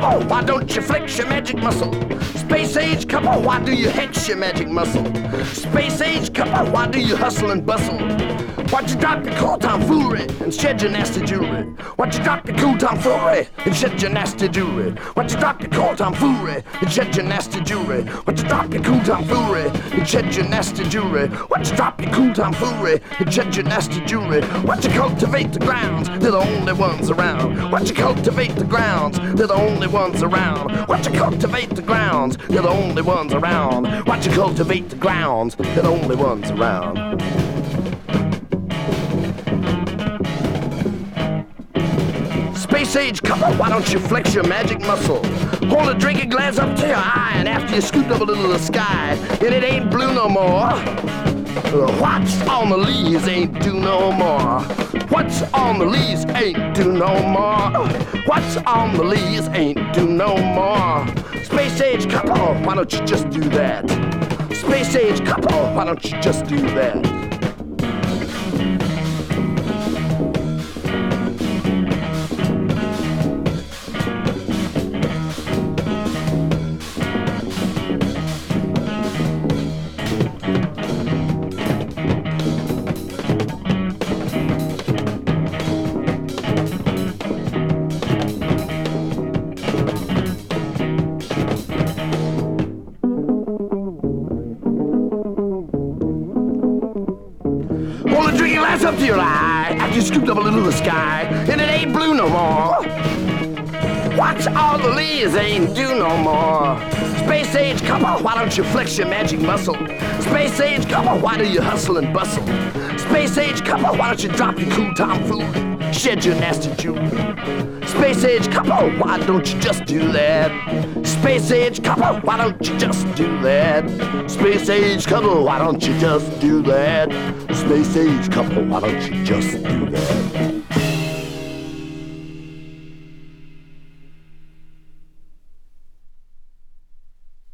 couple, why don't you flex your magic muscle? Space age couple, why do you hex your magic muscle? Space age couple, why do you hustle and bustle? Why'd you drop your cool tomfoolery and shed your nasty jewelry? Why'd you drop your cool tomfoolery and shed your nasty jewelry? Why'd you drop your cool tomfoolery and shed your nasty jewelry? Why'd you drop your cool tomfoolery and shed your nasty jewelry? Why'd you drop your cool tomfoolery and shed your nasty jewelry? Why'd you cultivate the grounds? They're the only ones around. Why'd you cultivate the grounds? They're the only ones around. Why'd you cultivate the grounds? They're the only ones around. Why'd you cultivate the grounds? They're the only ones around. Space age couple, why don't you flex your magic muscle? Hold a drinking glass up to your eye, and after you scoot up a little of the sky, and it ain't blue no more. What's on the leaves ain't do no more. What's on the leaves ain't do no more. What's on the leaves ain't do no more. Space age couple, why don't you just do that? Space age couple, why don't you just do that? Hold a drinking glass up to your eye after you scooped up a little of the sky, and it ain't blue no more. Watch all the leaves ain't do no more. Space age couple, why don't you flex your magic muscle? Space age couple, why do you hustle and bustle? Space age couple, why don't you drop your cool tomfoolery, shed your nasty jewelry? Space age couple, why don't you just do that? Space age couple, why don't you just do that? Space age couple, why don't you just do that? Space age couple, why don't you just do that?